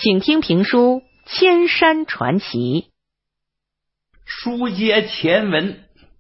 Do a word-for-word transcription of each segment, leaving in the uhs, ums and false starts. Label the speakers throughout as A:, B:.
A: 请听评书《千山传奇》。
B: 书接前文，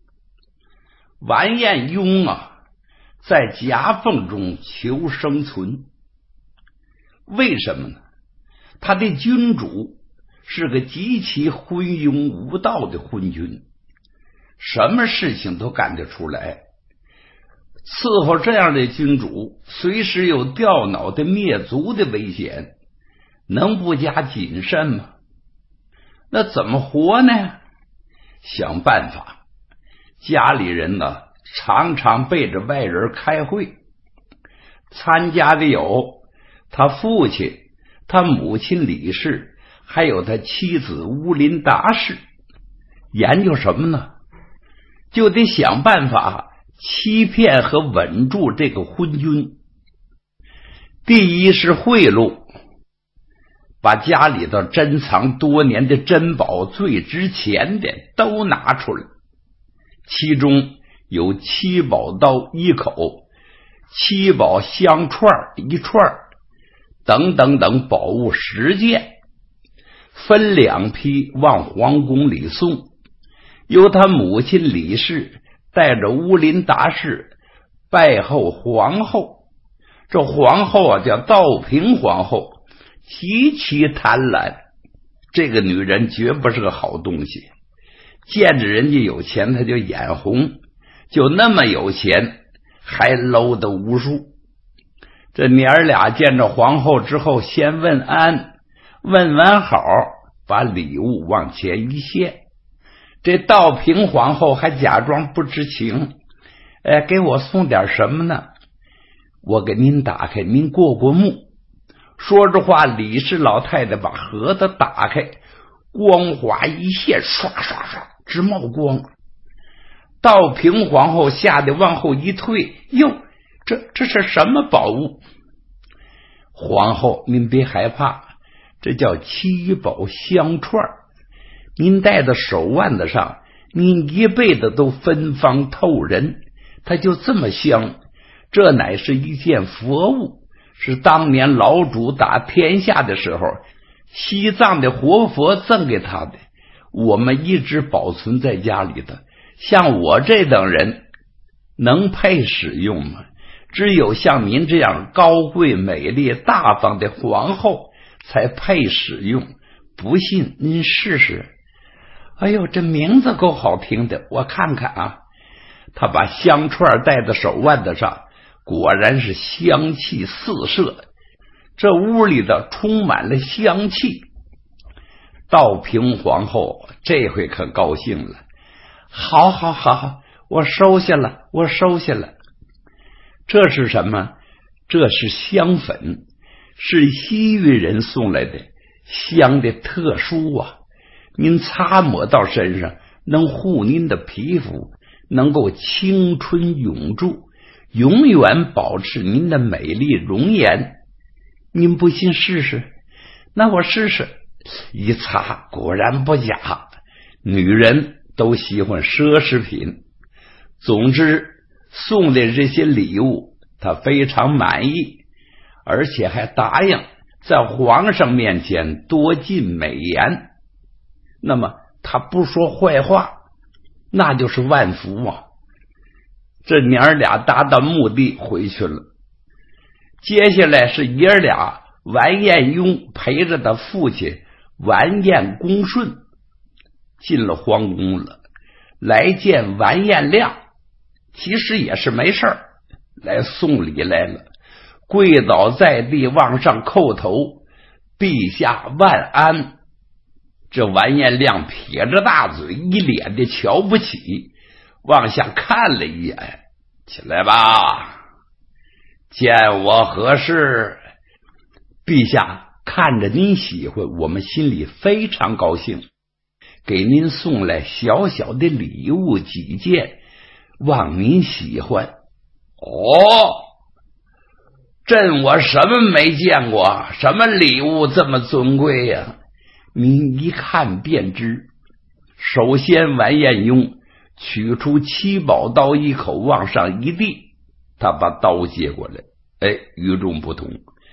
B: 完颜雍啊，在夹缝中求生存。为什么呢？他的君主是个极其昏庸无道的昏君，什么事情都干得出来。伺候这样的君主，随时有掉脑袋灭族的危险，能不加谨慎吗？那怎么活呢？想办法。家里人呢，常常背着外人开会，参加的有他父亲、他母亲李氏，还有他妻子乌林达氏。研究什么呢？就得想办法欺骗和稳住这个昏君。第一是贿赂，把家里头珍藏多年的珍宝最值钱的都拿出来，其中有七宝刀一口，七宝香串一串，等等等宝物十件，分两批往皇宫里送，由他母亲李氏带着乌林达氏拜候皇后。这皇后啊叫道平皇后，极其贪婪，这个女人绝不是个好东西，见着人家有钱她就眼红，就那么有钱还搂得无数。这娘儿俩见着皇后之后，先问安，问完好，把礼物往前一献。这道平皇后还假装不知情，哎，给我送点什么呢？我给您打开，您过过目。说着话，李氏老太太把盒子打开，光华一现，唰唰唰直冒光。道平皇后吓得往后一退，哟，这这是什么宝物？皇后您别害怕，这叫七宝香串，您戴在手腕子上，您一辈子都芬芳透人，它就这么香。这乃是一件佛物，是当年老主打天下的时候西藏的活佛赠给他的，我们一直保存在家里的。像我这等人能配使用吗？只有像您这样高贵美丽大方的皇后才配使用，不信您试试。哎呦，这名字够好听的，我看看啊。他把香串戴在手腕子上，果然是香气四射，这屋里的充满了香气。道平皇后这回可高兴了，好好好好，我收下了，我收下了。这是什么？这是香粉，是西域人送来的，香的特殊啊，您擦抹到身上，能护您的皮肤，能够青春永驻，永远保持您的美丽容颜。您不信试试？那我试试。一擦，果然不假，女人都喜欢奢侈品。总之，送的这些礼物她非常满意，而且还答应在皇上面前多尽美言。那么她不说坏话，那就是万福啊。这娘儿俩达到目的回去了。接下来是爷儿俩，完颜雍陪着他父亲完颜公顺进了皇宫了，来见完颜亮。其实也是没事儿，来送礼来了，跪倒在地往上叩头，陛下万安。这完颜亮撇着大嘴，一脸的瞧不起，往下看了一眼，起来吧，见我何事？陛下，看着您喜欢，我们心里非常高兴，给您送来小小的礼物几件，望您喜欢。哦，朕我什么没见过？什么礼物这么尊贵呀？您一看便知。首先完颜雍取出七宝刀一口，往上一递，他把刀接过来，哎，与众不同。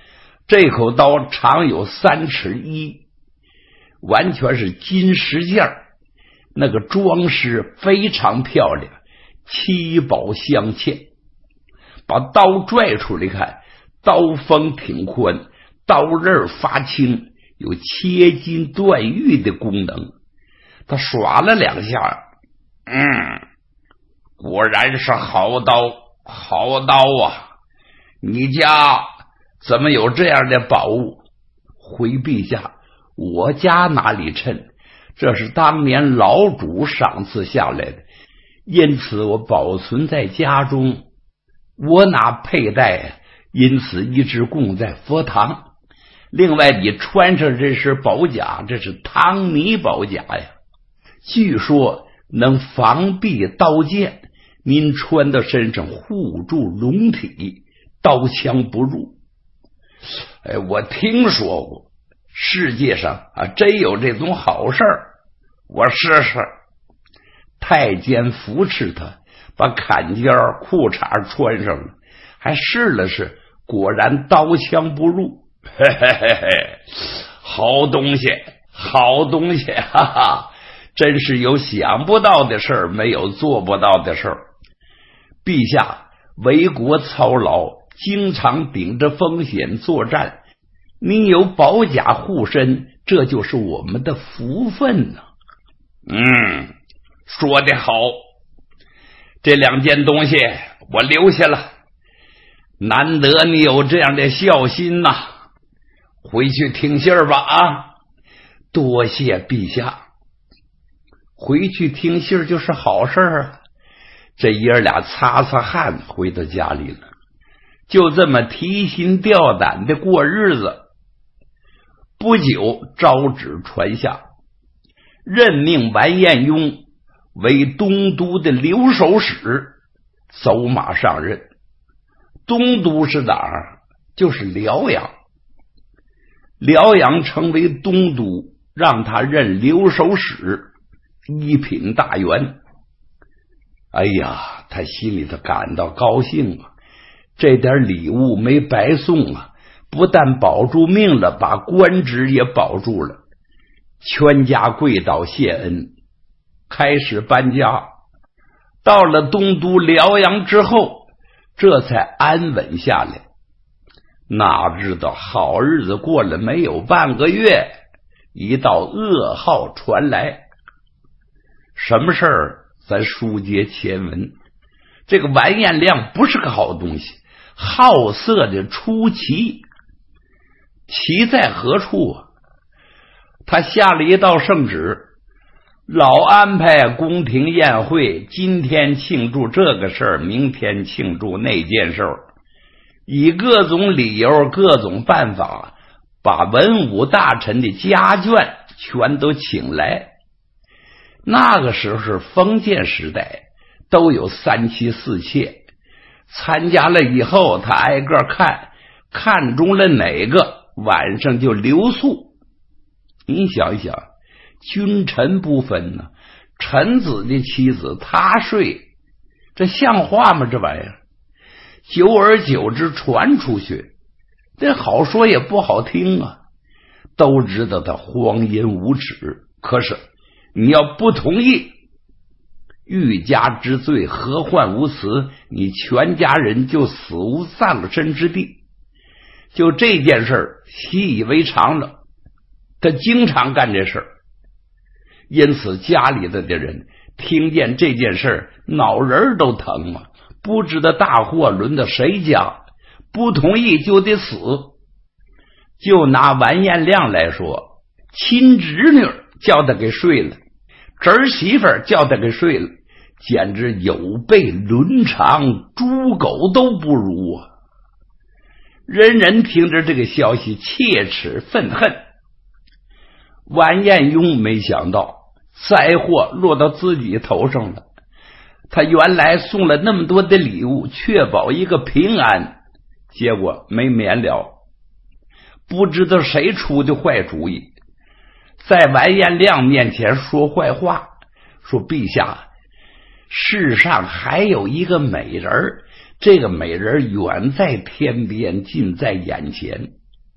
B: 这口刀长有三尺一，完全是金石件，那个装饰非常漂亮，七宝镶嵌。把刀拽出来看，刀锋挺宽，刀刃发轻，有切金断玉的功能。他耍了两下，嗯，果然是好刀，好刀啊！你家怎么有这样的宝物？回陛下，我家哪里称？这是当年老主赏赐下来的，因此我保存在家中。我哪佩戴呀？因此一直供在佛堂。另外，你穿上这身宝甲，这是汤尼宝甲呀，据说能防避刀剑。您穿到身上，护住龙体，刀枪不入。哎，我听说过，世界上啊真有这种好事儿。我试试。太监扶持他，把坎肩裤衩穿上了，还试了试，果然刀枪不入。嘿嘿嘿嘿，好东西，好东西，哈哈，真是有想不到的事儿，没有做不到的事儿。陛下为国操劳，经常顶着风险作战，你有宝甲护身，这就是我们的福分呢。嗯，说得好，这两件东西我留下了，难得你有这样的孝心呐、啊，回去听信儿吧啊！多谢陛下。回去听信儿就是好事啊。这爷儿俩擦擦汗回到家里了，就这么提心吊胆的过日子。不久，诏旨传下，任命完颜雍为东都的留守使，走马上任。东都是哪儿？就是辽阳。辽阳成为东都，让他任留守使，一品大员。哎呀，他心里头感到高兴啊！这点礼物没白送啊，不但保住命了，把官职也保住了。全家跪倒谢恩，开始搬家。到了东都辽阳之后，这才安稳下来。哪知道好日子过了没有半个月，一道噩耗传来。什么事儿？咱书接前文。这个完颜亮不是个好东西，好色的出奇。奇在何处啊？他下了一道圣旨，老安排宫廷宴会，今天庆祝这个事儿，明天庆祝那件事儿，以各种理由各种办法把文武大臣的家眷全都请来。那个时候是封建时代，都有三妻四妾，参加了以后他挨个看，看中了哪个晚上就留宿。你想一想，君臣不分呢，臣子的妻子他睡，这像话吗？这玩意儿久而久之传出去，这好说也不好听啊。都知道他荒淫无耻，可是你要不同意，欲加之罪，何患无辞？你全家人就死无葬身之地。就这件事习以为常了，他经常干这事儿，因此家里的人听见这件事脑仁都疼嘛，不知道大祸轮到谁家，不同意就得死。就拿完颜亮来说，亲侄女叫他给睡了，侄媳妇叫他给睡了，简直有悖伦常，猪狗都不如啊！人人听着这个消息切齿愤恨。完颜雍没想到灾祸落到自己头上了，他原来送了那么多的礼物，确保一个平安，结果没免了。不知道谁出的坏主意，在完颜亮面前说坏话，说陛下，世上还有一个美人，这个美人远在天边，近在眼前，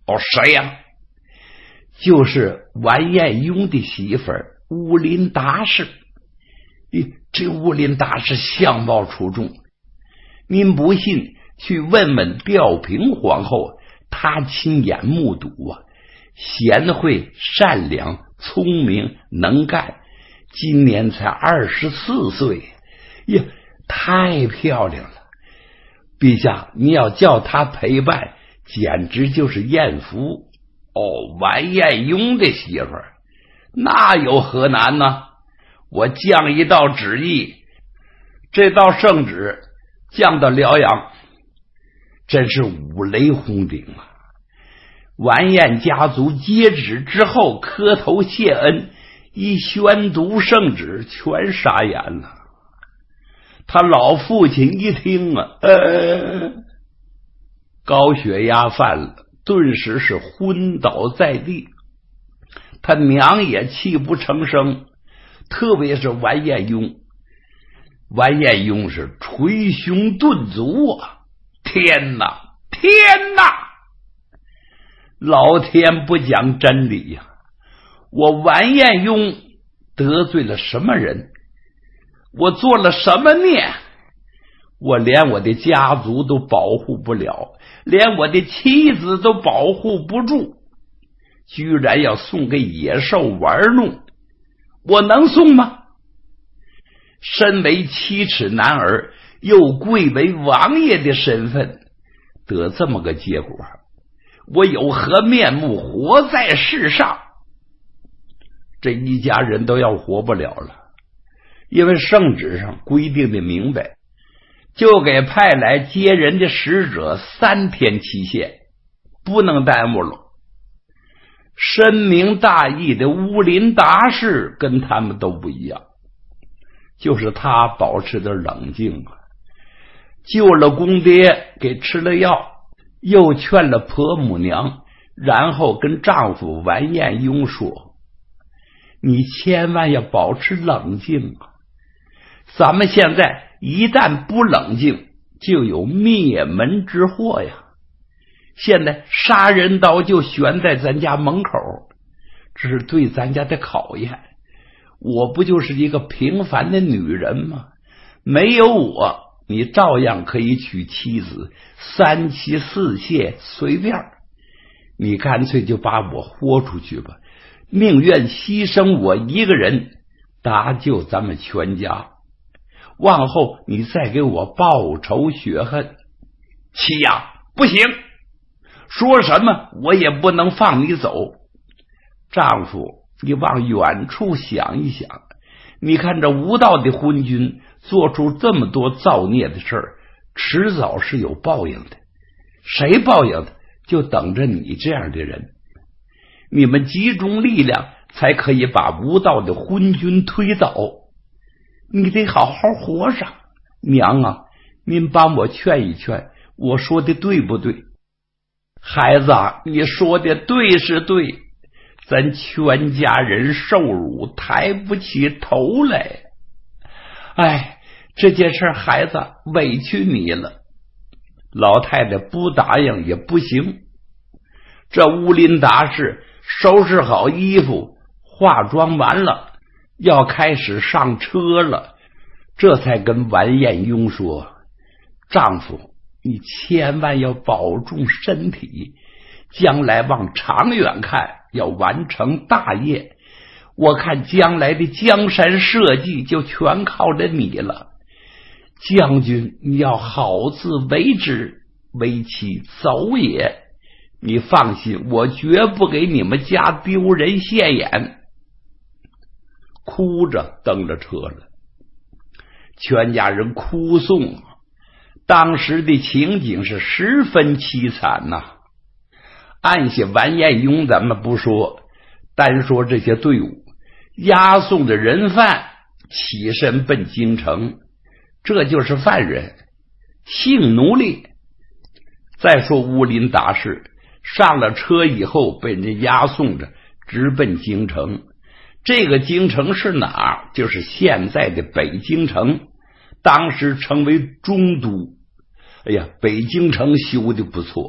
B: 哦，谁呀？就是完颜雍的媳妇儿乌林达氏。这乌林达氏相貌出众，您不信去问问吊瓶皇后，她亲眼目睹啊，贤惠善良聪明能干，今年才二十四岁呀，太漂亮了。陛下，你要叫她陪伴，简直就是艳福。哦，完颜雍的媳妇儿，那有何难呢？我降一道旨意，这道圣旨降到辽阳，真是五雷轰顶啊！完颜家族接旨之后磕头谢恩，一宣读圣旨，全傻眼了。他老父亲一听啊，呃，高血压犯了，顿时是昏倒在地。他娘也泣不成声，特别是完颜雍，完颜雍是捶胸顿足啊！天哪，天哪！老天不讲真理呀、啊！我完颜雍得罪了什么人？我做了什么孽？我连我的家族都保护不了，连我的妻子都保护不住，居然要送给野兽玩弄，我能送吗？身为七尺男儿，又贵为王爷的身份，得这么个结果，我有何面目活在世上？这一家人都要活不了了，因为圣旨上规定的明白，就给派来接人的使者三天期限，不能耽误了。深明大义的乌林达氏跟他们都不一样，就是他保持着冷静啊，救了公爹，给吃了药，又劝了婆母娘，然后跟丈夫完颜雍说：你千万要保持冷静啊！咱们现在一旦不冷静，就有灭门之祸呀！现在杀人刀就悬在咱家门口，这是对咱家的考验。我不就是一个平凡的女人吗？没有我，你照样可以娶妻子，三妻四妾随便，你干脆就把我豁出去吧，宁愿牺牲我一个人，搭救咱们全家。往后你再给我报仇雪恨。妻呀，不行，说什么我也不能放你走。丈夫，你往远处想一想，你看这无道的昏君做出这么多造孽的事儿，迟早是有报应的。谁报应的？就等着你这样的人。你们集中力量，才可以把无道的昏君推倒。你得好好活上。娘啊，您帮我劝一劝，我说的对不对？孩子，你说的对是对，咱全家人受辱，抬不起头来。哎，这件事孩子委屈你了。老太太不答应也不行。这乌林达氏收拾好衣服，化妆完了，要开始上车了，这才跟完颜雍说：丈夫，你千万要保重身体，将来往长远看，要完成大业。我看将来的江山社稷就全靠着你了。将军，你要好自为之，为其走也。你放心，我绝不给你们家丢人现眼。哭着登了车了，全家人哭送，当时的情景是十分凄惨呐、啊。按下完颜雍咱们不说，单说这些队伍押送的人犯起身奔京城，这就是犯人，性奴隶。再说乌林达氏上了车以后被人押送着直奔京城。这个京城是哪儿？就是现在的北京城，当时称为中都。哎呀，北京城修的不错，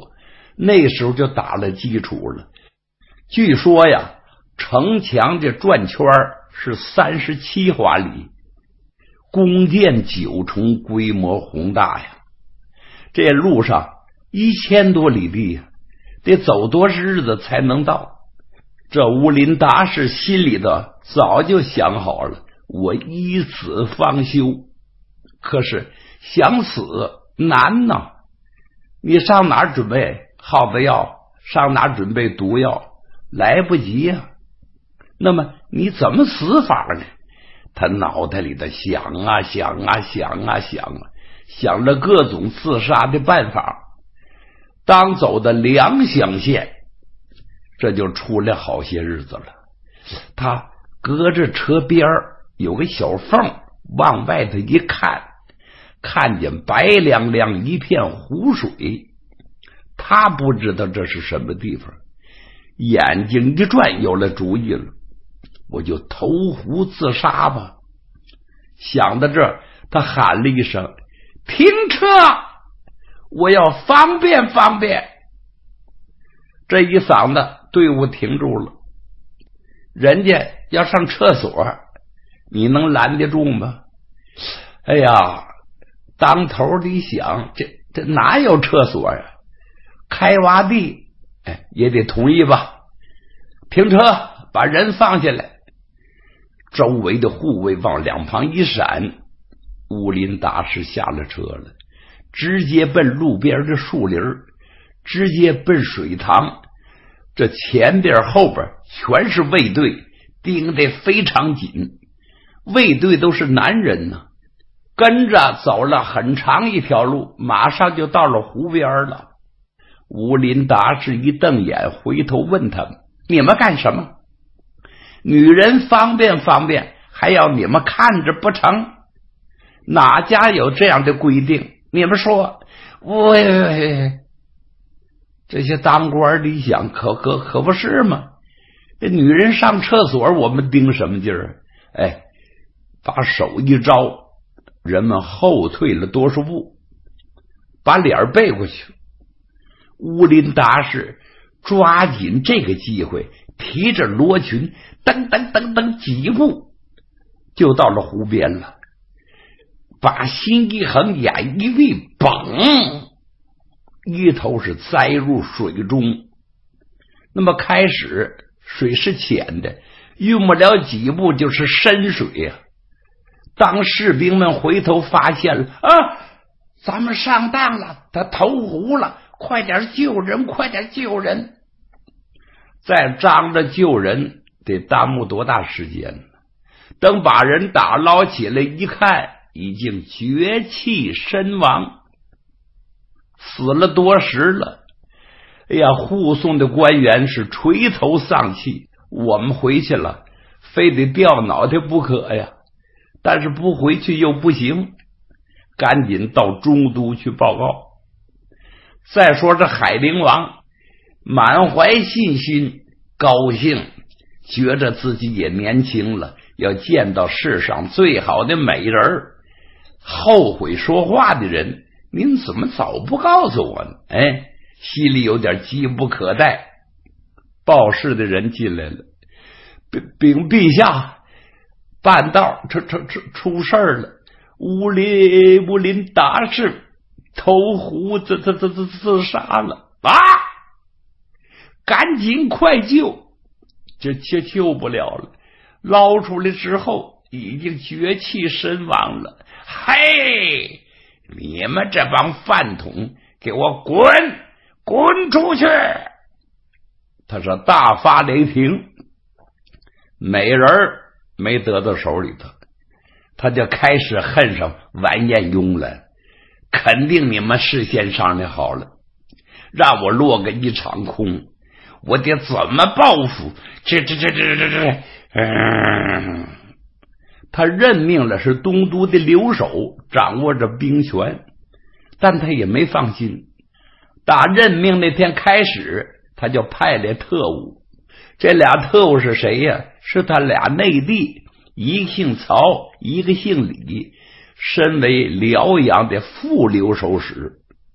B: 那时候就打了基础了。据说呀，城墙这转圈是三十七华里，宫殿九重，规模宏大呀。这路上一千多里地呀，得走多少日子才能到？这乌林达士心里头早就想好了，我以死方休。可是想死难呐，你上哪儿准备耗子药，上哪儿准备毒药，来不及呀、啊。那么你怎么死法呢？他脑袋里头想啊想啊想啊想啊，想了各种自杀的办法。当走的良乡县，这就出来好些日子了。他隔着车边有个小缝，往外头一看，看见白亮亮一片湖水。他不知道这是什么地方，眼睛一转，有了主意了，我就投湖自杀吧。想到这儿，他喊了一声：“停车！我要方便方便。”这一嗓子，队伍停住了。人家要上厕所，你能拦得住吗？哎呀，当头里想，这这哪有厕所呀？开洼地，哎，也得同意吧？停车，把人放下来。周围的护卫往两旁一闪，乌林达士下了车了，直接奔路边的树林，直接奔水塘。这前边后边全是卫队，盯得非常紧。卫队都是男人呢，跟着走了很长一条路，马上就到了湖边了。乌林达士一瞪眼，回头问他们：“你们干什么？女人方便方便，还要你们看着不成？哪家有这样的规定？你们说。”喂，这些当官的想，可可可不是吗？这女人上厕所，我们盯什么劲儿？哎，把手一招，人们后退了多少步，把脸背过去。乌林达士抓紧这个机会，提着罗裙，噔噔噔噔几步就到了湖边了，把心一横，眼一闭，嘣，一头是栽入水中。那么开始水是浅的，用不了几步就是深水呀、啊。当士兵们回头发现了啊，咱们上当了，他投湖了，快点救人，快点救人！再张着救人，得耽误多大时间呢？等把人打捞起来一看，已经绝气身亡，死了多时了。哎呀，护送的官员是垂头丧气，我们回去了，非得掉脑袋不可呀！但是不回去又不行，赶紧到中都去报告。再说这海陵王满怀信心，高兴，觉着自己也年轻了，要见到世上最好的美人。后悔说话的人，您怎么早不告诉我呢？哎，心里有点急不可待。报事的人进来了，禀陛下，半道出出出出事了，乌林乌林达士投湖自自自自自杀了啊！赶紧快救！这却救不了了，捞出来之后已经绝气身亡了。嘿，你们这帮饭桶，给我滚滚出去！他说大发雷霆，美人没得到手里头，他就开始恨上完颜雍了。肯定你们事先商量好了，让我落个一场空，我得怎么报复？这这这这这这，嗯，他任命了是东都的留守，掌握着兵权，但他也没放心。打任命那天开始，他就派来特务。这俩特务是谁呀？是他俩内弟，一个姓曹，一个姓李，身为辽阳的副留守使，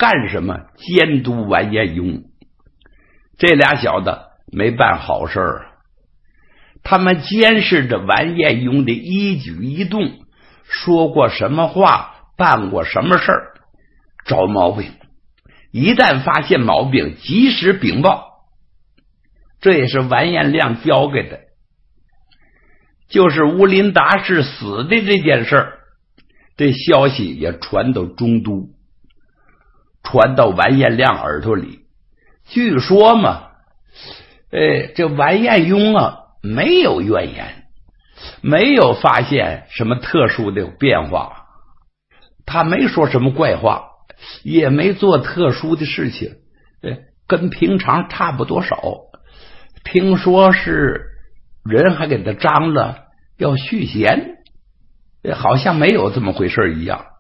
B: 干什么？监督完颜雍。这俩小子没办好事儿，他们监视着完颜雍的一举一动，说过什么话，办过什么事儿，找毛病。一旦发现毛病，及时禀报。这也是完颜亮教给的。就是乌林达氏死的这件事儿，这消息也传到中都，传到完颜亮耳朵里。据说嘛，哎，这完颜雍啊没有怨言，没有发现什么特殊的变化，他没说什么怪话，也没做特殊的事情，哎，跟平常差不多少。听说是人还给他张了要续弦，好像没有这么回事一样。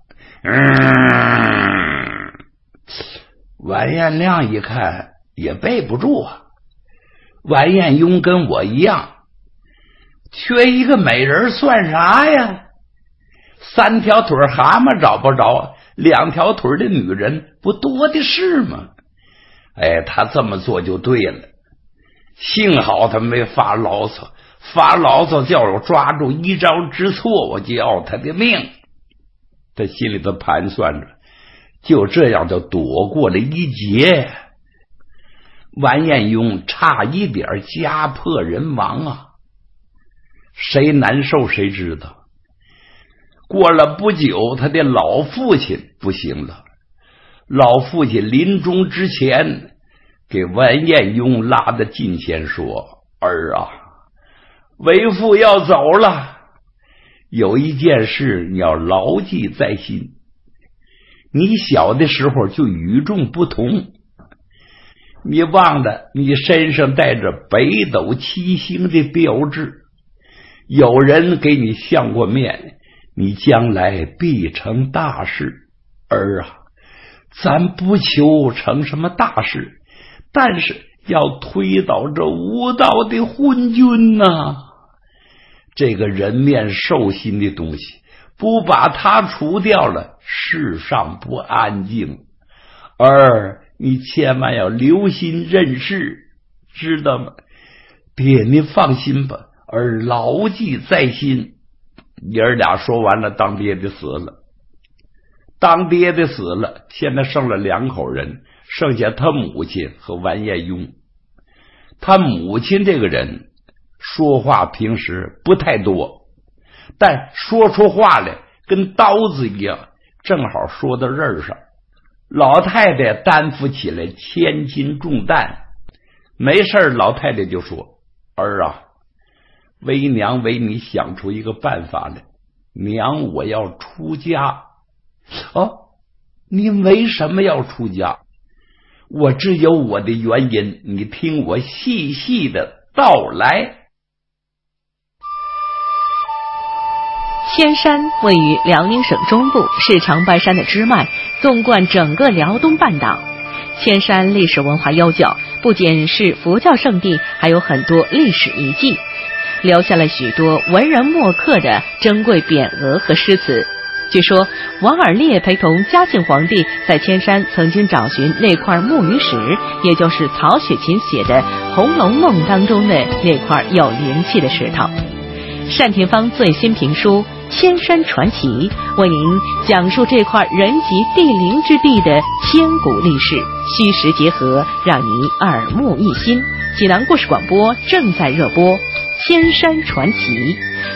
B: 嗯，完颜亮一看也背不住啊，完颜雍跟我一样，缺一个美人算啥呀？三条腿蛤蟆找不着，两条腿的女人不多的是吗？哎，他这么做就对了。幸好他没发牢骚，发牢骚叫我抓住一招之错，我就要他的命。他心里头盘算着，就这样就躲过了一劫。完颜雍差一点家破人亡啊，谁难受谁知道。过了不久，他的老父亲不行了。老父亲临终之前给完颜雍拉到近前说：儿啊，为父要走了，有一件事你要牢记在心。你小的时候就与众不同，你忘了你身上带着北斗七星的标志，有人给你相过面，你将来必成大事。儿啊，咱不求成什么大事，但是要推倒这无道的昏君呐、啊！这个人面兽心的东西，不把它除掉了，世上不安静。儿，你千万要留心认事，知道吗？爹，您放心吧，儿牢记在心。爷儿俩说完了，当爹的死了，当爹的死了，现在剩了两口人，剩下他母亲和完颜雍。他母亲这个人说话平时不太多，但说出话来跟刀子一样，正好说到刃上。老太太担负起来千斤重担，没事老太太就说：儿啊，为娘为你想出一个办法来，娘我要出家。哦，你为什么要出家？我只有我的原因，你听我细细的道来。
A: 千山位于辽宁省中部，是长白山的支脉，纵贯整个辽东半岛。千山历史文化悠久，不仅是佛教圣地，还有很多历史遗迹，留下了许多文人墨客的珍贵匾额和诗词。据说王尔烈陪同嘉庆皇帝在千山曾经找寻那块木鱼石，也就是曹雪芹写的《红楼梦》当中的那块有灵气的石头。单田芳最新评书《千山传奇》为您讲述这块人杰地灵之地的千古历史，虚实结合，让你耳目一新。济南故事广播正在热播《千山传奇》。